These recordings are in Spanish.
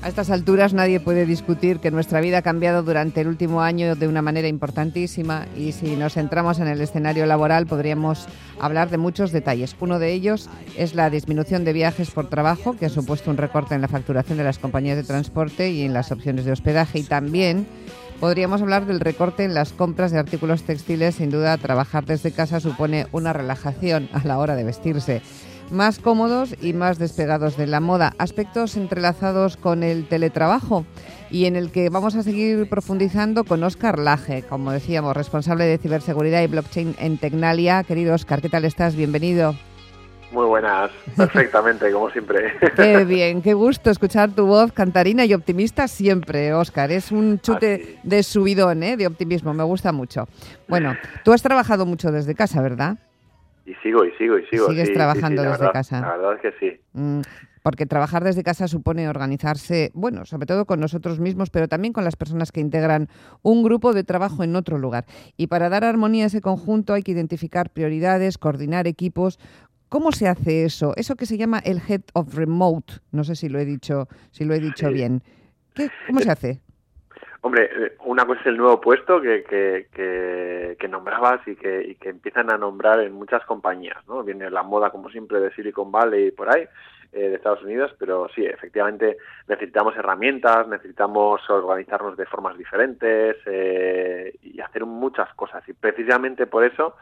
A estas alturas nadie puede discutir que nuestra vida ha cambiado durante el último año de una manera importantísima y si nos centramos en el escenario laboral podríamos hablar de muchos detalles. Uno de ellos es la disminución de viajes por trabajo, que ha supuesto un recorte en la facturación de las compañías de transporte y en las opciones de hospedaje, y también podríamos hablar del recorte en las compras de artículos textiles. Sin duda, trabajar desde casa supone una relajación a la hora de vestirse. Más cómodos y más despegados de la moda. Aspectos entrelazados con el teletrabajo y en el que vamos a seguir profundizando con Óscar Laje, como decíamos, responsable de ciberseguridad y blockchain en Tecnalia. Querido Óscar, ¿qué tal estás? Bienvenido. Muy buenas, perfectamente, como siempre. Qué bien, qué gusto escuchar tu voz cantarina y optimista siempre, Óscar. Es un chute de subidón, de optimismo, me gusta mucho. Bueno, tú has trabajado mucho desde casa, ¿verdad? Y sigo. ¿Sigues trabajando desde casa? La verdad es que sí. Porque trabajar desde casa supone organizarse, bueno, sobre todo con nosotros mismos, pero también con las personas que integran un grupo de trabajo en otro lugar. Y para dar armonía a ese conjunto hay que identificar prioridades, coordinar equipos. ¿Cómo se hace eso? Eso que se llama el Head of Remote. No sé si lo he dicho bien. ¿Cómo se hace? Hombre, una cosa es el nuevo puesto que nombrabas y que empiezan a nombrar en muchas compañías, ¿no? Viene la moda, como siempre, de Silicon Valley y por ahí, de Estados Unidos, pero sí, efectivamente necesitamos herramientas, necesitamos organizarnos de formas diferentes y hacer muchas cosas. Y precisamente por eso,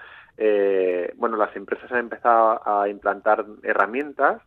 las empresas han empezado a implantar herramientas,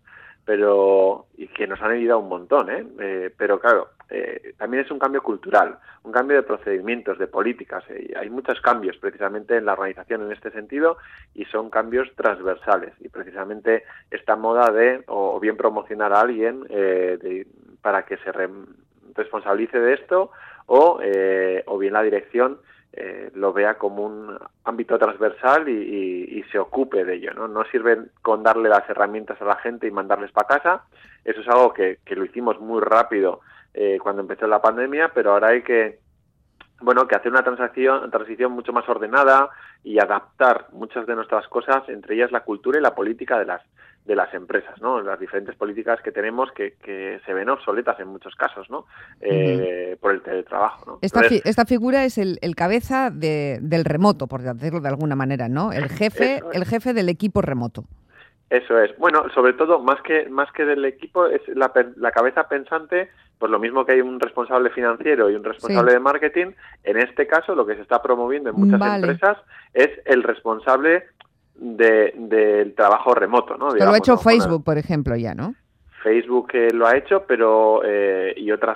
y que nos han ayudado un montón, pero claro, también es un cambio cultural, un cambio de procedimientos, de políticas. Hay muchos cambios precisamente en la organización en este sentido y son cambios transversales. Y precisamente esta moda de o bien promocionar a alguien para que se responsabilice de esto o bien la dirección lo vea como un ámbito transversal y se ocupe de ello, ¿no? No sirve con darle las herramientas a la gente y mandarles para casa. Eso es algo que lo hicimos muy rápido cuando empezó la pandemia, pero ahora hay que hacer una transición mucho más ordenada y adaptar muchas de nuestras cosas, entre ellas la cultura y la política de las empresas, ¿no? Las diferentes políticas que tenemos que se ven obsoletas en muchos casos, ¿no? Por el teletrabajo, ¿no? Esta figura es el cabeza del remoto, por decirlo de alguna manera, ¿no? El jefe del equipo remoto. Eso es. Bueno, sobre todo, más que del equipo, es la cabeza pensante. Pues lo mismo que hay un responsable financiero y un responsable de marketing, en este caso lo que se está promoviendo en muchas empresas es el responsable del trabajo remoto, ¿no? Lo ha hecho Facebook, por ejemplo, ya, ¿no? Facebook lo ha hecho, pero y otras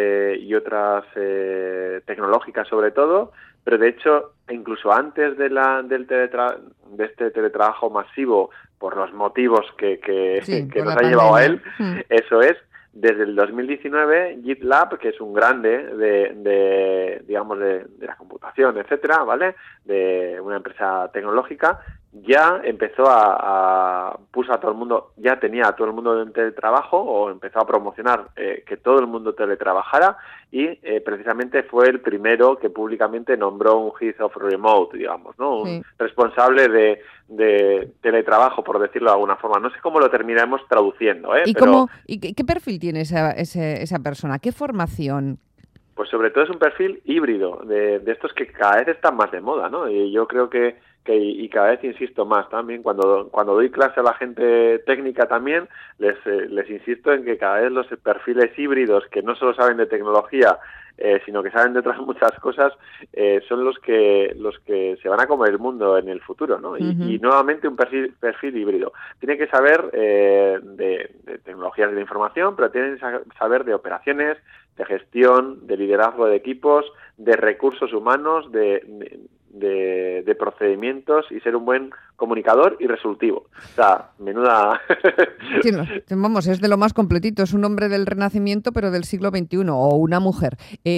tecnológicas sobre todo, pero de hecho incluso antes de este teletrabajo masivo, por los motivos que nos ha llevado a él, eso es. Desde el 2019, GitLab, que es un grande de la computación, etcétera, ¿vale? De una empresa tecnológica, ya empezó puso a todo el mundo, ya tenía a todo el mundo en teletrabajo, o empezó a promocionar que todo el mundo teletrabajara, y precisamente fue el primero que públicamente nombró un Head of Remote, digamos, ¿no? Un responsable de teletrabajo, por decirlo de alguna forma. No sé cómo lo terminaremos traduciendo, ¿Y qué perfil tiene esa persona? ¿Qué formación? Pues sobre todo es un perfil híbrido, de estos que cada vez están más de moda, ¿no? Y yo creo que cada vez insisto más también, cuando doy clase a la gente técnica también, les insisto en que cada vez los perfiles híbridos que no solo saben de tecnología, sino que saben de otras muchas cosas, son los que se van a comer el mundo en el futuro, ¿no? Y nuevamente un perfil híbrido. Tiene que saber de tecnologías de la información, pero tiene que saber de operaciones, de gestión, de liderazgo de equipos, de recursos humanos, de procedimientos y ser un buen comunicador y resolutivo. O sea, menuda... Sí, vamos, es de lo más completito. Es un hombre del Renacimiento, pero del siglo XXI, o una mujer.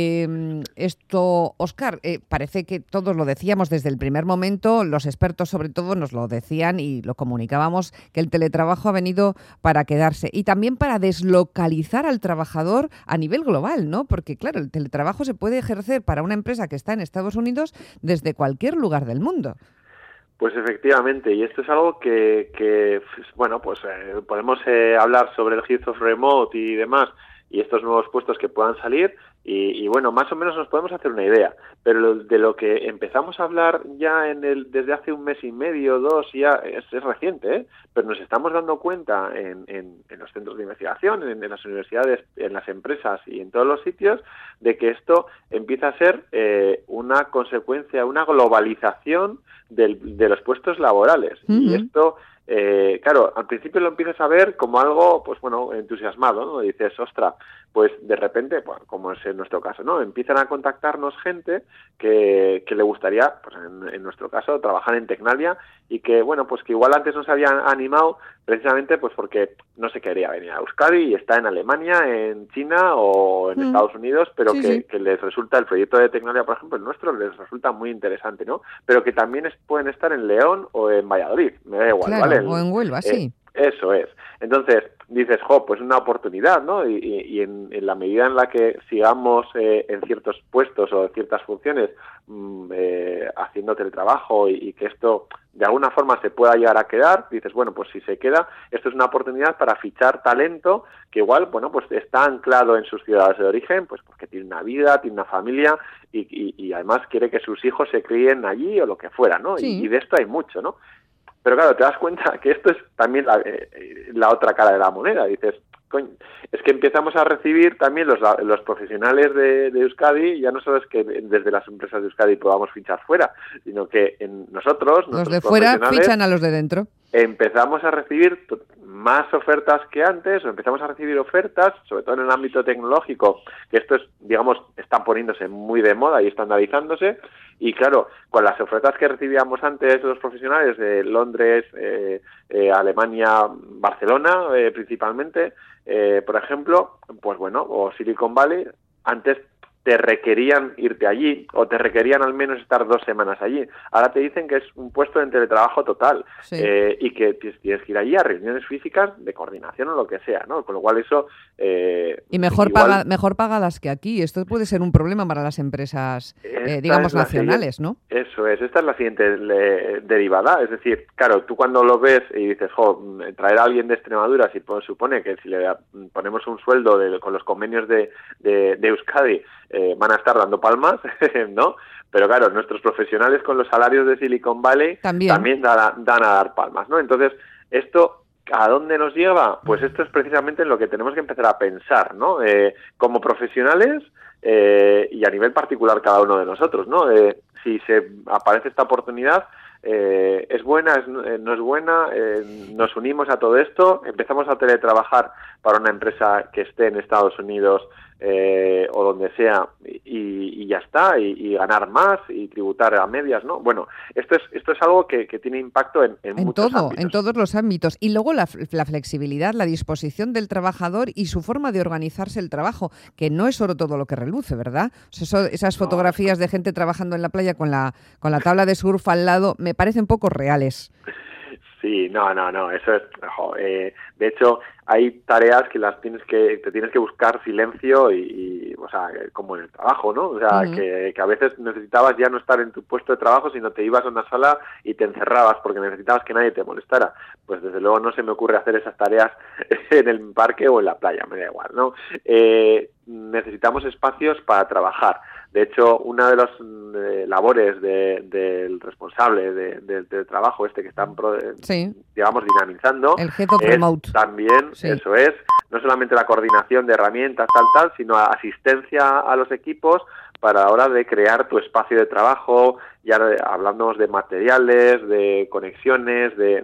Óscar, parece que todos lo decíamos desde el primer momento, los expertos sobre todo nos lo decían y lo comunicábamos, que el teletrabajo ha venido para quedarse y también para deslocalizar al trabajador a nivel global, ¿no? Porque, claro, el teletrabajo se puede ejercer para una empresa que está en Estados Unidos desde cualquier lugar del mundo. Pues efectivamente, y esto es algo que podemos hablar sobre el Head of Remote y demás, y estos nuevos puestos que puedan salir y bueno, más o menos nos podemos hacer una idea, pero de lo que empezamos a hablar ya desde hace un mes y medio, 2, ya es reciente, ¿eh? Pero nos estamos dando cuenta en los centros de investigación, en las universidades, en las empresas y en todos los sitios, de que esto empieza a ser una consecuencia, una globalización de los puestos laborales. Y esto, claro, al principio lo empiezas a ver como algo, pues bueno, entusiasmado, ¿no? Y dices, ostras, pues de repente, bueno, como es en nuestro caso, ¿no? Empiezan a contactarnos gente que le gustaría, pues en nuestro caso, trabajar en Tecnalia y que, bueno, pues que igual antes no se habían animado precisamente pues porque no se quería venir a Euskadi y está en Alemania, en China o en Estados Unidos, pero que les resulta el proyecto de Tecnalia, por ejemplo, el nuestro, les resulta muy interesante, ¿no? Pero que también pueden estar en León o en Valladolid, me da igual, claro, ¿vale? O en Huelva, sí. Eso es. Entonces, dices, pues una oportunidad, ¿no? Y en la medida en la que sigamos en ciertos puestos o en ciertas funciones haciendo teletrabajo y que esto de alguna forma se pueda llegar a quedar, dices, bueno, pues si se queda, esto es una oportunidad para fichar talento que igual, bueno, pues está anclado en sus ciudades de origen, pues porque tiene una vida, tiene una familia y además quiere que sus hijos se críen allí o lo que fuera, ¿no? Sí. Y de esto hay mucho, ¿no? Pero claro, te das cuenta que esto es también la otra cara de la moneda. Dices, coño, es que empezamos a recibir también los profesionales de Euskadi, ya no solo es que desde las empresas de Euskadi podamos fichar fuera, sino que nosotros, los de fuera fichan a los de dentro. Empezamos a recibir más ofertas que antes, o empezamos a recibir ofertas, sobre todo en el ámbito tecnológico, que esto es, digamos, están poniéndose muy de moda y estandarizándose, y claro, con las ofertas que recibíamos antes los profesionales de Londres, Alemania, Barcelona, principalmente, por ejemplo, pues bueno, o Silicon Valley, antes te requerían irte allí o te requerían al menos estar 2 semanas allí. Ahora te dicen que es un puesto de teletrabajo total y que tienes que ir allí a reuniones físicas de coordinación o lo que sea, ¿no? Con lo cual eso... y mejor pagadas que aquí. Esto puede ser un problema para las empresas, digamos, nacionales, ¿no? Eso es. Esta es la siguiente derivada. Es decir, claro, tú cuando lo ves y dices, traer a alguien de Extremadura, si supone que si le ponemos un sueldo con los convenios de Euskadi, van a estar dando palmas, ¿no? Pero claro, nuestros profesionales con los salarios de Silicon Valley también dan a dar palmas, ¿no? Entonces, esto, ¿a dónde nos lleva? Pues esto es precisamente en lo que tenemos que empezar a pensar, ¿no? Como profesionales y a nivel particular cada uno de nosotros, ¿no? Si se aparece esta oportunidad, ¿es buena? ¿No es buena? ¿Nos unimos a todo esto? ¿Empezamos a teletrabajar para una empresa que esté en Estados Unidos o donde sea y ya está, y ganar más y tributar a medias, ¿no? Bueno, esto es algo que tiene impacto en muchos ámbitos. En todos los ámbitos. Y luego la flexibilidad, la disposición del trabajador y su forma de organizarse el trabajo, que no es solo todo lo que reluce, ¿verdad? O sea, esas fotografías de gente trabajando en la playa con la tabla de surf al lado me parecen poco reales. Sí, no, eso es... de hecho, hay tareas que te tienes que buscar silencio y o sea, como en el trabajo, ¿no? O sea, que a veces necesitabas ya no estar en tu puesto de trabajo, sino te ibas a una sala y te encerrabas porque necesitabas que nadie te molestara. Pues desde luego no se me ocurre hacer esas tareas en el parque o en la playa, me da igual, ¿no? Necesitamos espacios para trabajar. De hecho, una de las labores del responsable del trabajo que están, digamos, dinamizando el Head of Remote. También, eso es, no solamente la coordinación de herramientas, tal, sino asistencia a los equipos para la hora de crear tu espacio de trabajo, ya hablamos de materiales, de conexiones, de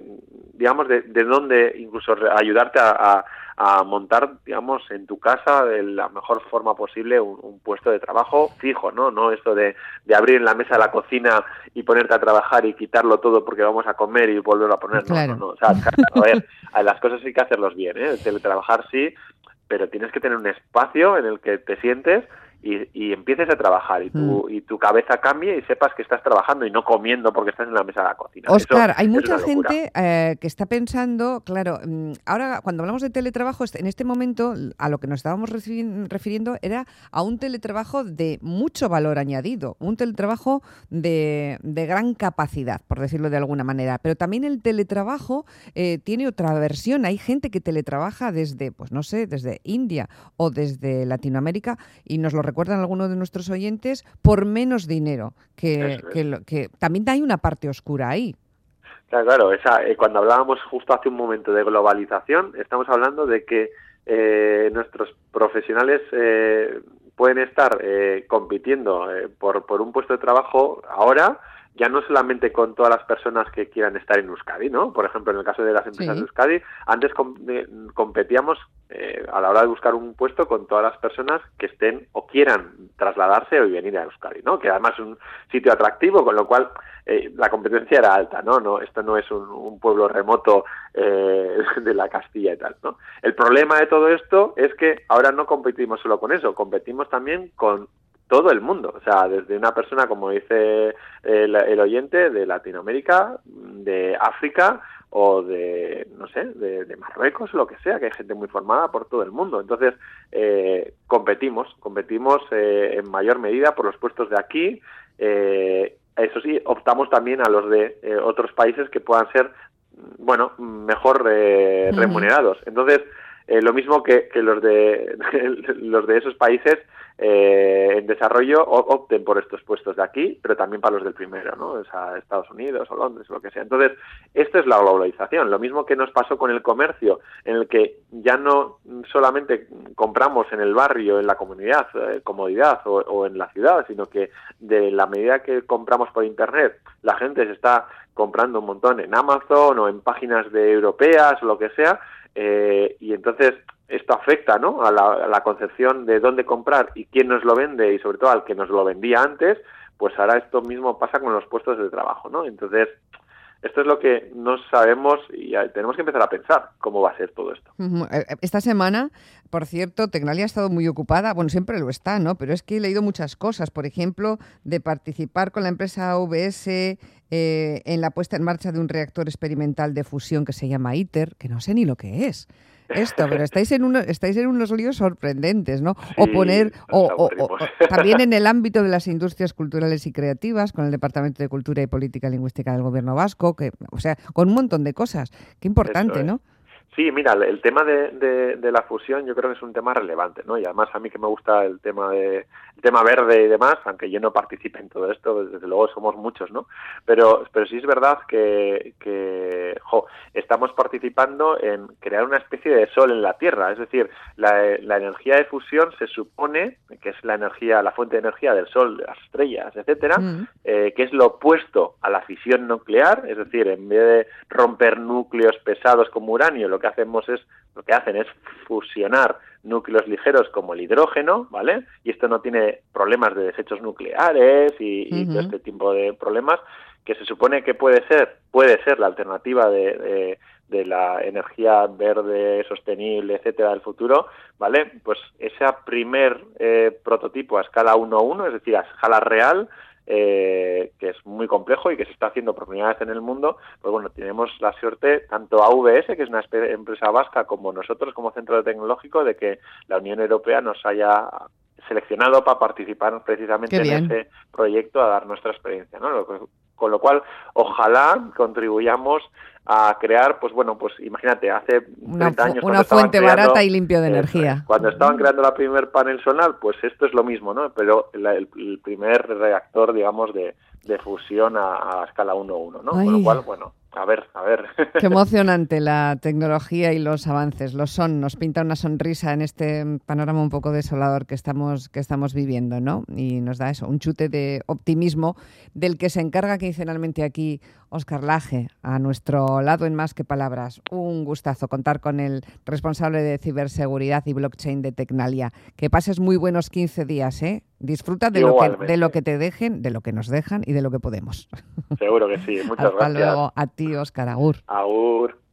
dónde incluso ayudarte a montar, digamos, en tu casa de la mejor forma posible un puesto de trabajo fijo, ¿no? No esto de abrir en la mesa de la cocina y ponerte a trabajar y quitarlo todo porque vamos a comer y volverlo a poner. Claro. No. O sea, a ver, las cosas hay que hacerlos bien, ¿eh? Teletrabajar sí, pero tienes que tener un espacio en el que te sientes y empieces a trabajar y tu cabeza cambie y sepas que estás trabajando y no comiendo porque estás en la mesa de la cocina. Óscar, hay mucha gente que está pensando, claro, ahora cuando hablamos de teletrabajo, en este momento a lo que nos estábamos refiriendo era a un teletrabajo de mucho valor añadido, un teletrabajo de gran capacidad, por decirlo de alguna manera, pero también el teletrabajo tiene otra versión. Hay gente que teletrabaja desde, pues no sé, desde India o desde Latinoamérica y nos lo recuerdan algunos de nuestros oyentes por menos dinero, que también hay una parte oscura ahí. Claro, cuando hablábamos justo hace un momento de globalización, estamos hablando de que nuestros profesionales pueden estar compitiendo por un puesto de trabajo ahora, ya no solamente con todas las personas que quieran estar en Euskadi, ¿no? Por ejemplo, en el caso de las empresas de Euskadi, antes competíamos a la hora de buscar un puesto con todas las personas que estén o quieran trasladarse o venir a Euskadi, ¿no? Que además es un sitio atractivo, con lo cual la competencia era alta, ¿no? Esto no es un pueblo remoto de la Castilla y tal, ¿no? El problema de todo esto es que ahora no competimos solo con eso, competimos también con todo el mundo, o sea, desde una persona, como dice el oyente, de Latinoamérica, de África o de, no sé, de Marruecos, lo que sea, que hay gente muy formada por todo el mundo. Entonces, competimos en mayor medida por los puestos de aquí. Eso sí, optamos también a los de otros países que puedan ser, bueno, mejor remunerados. Entonces, lo mismo que los de esos países en desarrollo opten por estos puestos de aquí, pero también para los del primero, ¿no? O sea, Estados Unidos o Londres o lo que sea. Entonces, esto es la globalización. Lo mismo que nos pasó con el comercio, en el que ya no solamente compramos en el barrio, en la comunidad, comodidad o en la ciudad, sino que de la medida que compramos por Internet, la gente se está comprando un montón en Amazon o en páginas de europeas o lo que sea, y entonces esto afecta, ¿no?, a la concepción de dónde comprar y quién nos lo vende, y sobre todo al que nos lo vendía antes. Pues ahora esto mismo pasa con los puestos de trabajo, ¿no? Entonces, esto es lo que no sabemos y tenemos que empezar a pensar cómo va a ser todo esto. Esta semana, por cierto, Tecnalia ha estado muy ocupada, bueno, siempre lo está, ¿no? Pero es que he leído muchas cosas, por ejemplo, de participar con la empresa AVS en la puesta en marcha de un reactor experimental de fusión que se llama ITER, que no sé ni lo que es esto, pero estáis en unos líos sorprendentes, ¿no? Sí, o también en el ámbito de las industrias culturales y creativas, con el Departamento de Cultura y Política Lingüística del Gobierno Vasco, o sea, con un montón de cosas. Qué importante, ¿no? Sí, mira, el tema de la fusión yo creo que es un tema relevante, ¿no? Y además a mí que me gusta el tema verde y demás, aunque yo no participe en todo esto, desde luego somos muchos, ¿no? Pero sí es verdad que estamos participando en crear una especie de sol en la Tierra. Es decir, la energía de fusión se supone que es la fuente de energía del Sol, de las estrellas, etcétera, que es lo opuesto a la fisión nuclear. Es decir, en vez de romper núcleos pesados como uranio, lo que hacen es fusionar núcleos ligeros como el hidrógeno, ¿vale? Y esto no tiene problemas de desechos nucleares y todo este tipo de problemas, que se supone que puede ser la alternativa de la energía verde, sostenible, etcétera, del futuro, ¿vale? Pues ese primer prototipo a escala 1:1, es decir, a escala real, que es muy complejo y que se está haciendo por primera vez en el mundo, pues bueno, tenemos la suerte, tanto AVS, que es una empresa vasca, como nosotros como centro tecnológico, de que la Unión Europea nos haya seleccionado para participar precisamente en ese proyecto, a dar nuestra experiencia, ¿no? Con lo cual, ojalá contribuyamos a crear, pues bueno, pues imagínate, hace 30 años... Una fuente barata y limpia de energía. Cuando estaban creando la primer panel solar, pues esto es lo mismo, ¿no? Pero el primer reactor, digamos, de fusión a escala 1:1, ¿no? Ay. Con lo cual, bueno, a ver. Qué emocionante la tecnología y los avances. Nos pinta una sonrisa en este panorama un poco desolador que estamos viviendo, ¿no? Y nos da eso, un chute de optimismo del que se encarga quincenalmente aquí Óscar Laje, a nuestro lado en Más que Palabras. Un gustazo contar con el responsable de ciberseguridad y blockchain de Tecnalia. Que pases muy buenos 15 días, ¿eh? Disfruta de lo que te dejen, de lo que nos dejan y de lo que podemos. Seguro que sí. Muchas gracias. Hasta luego. A ti, Óscar. Agur. Agur.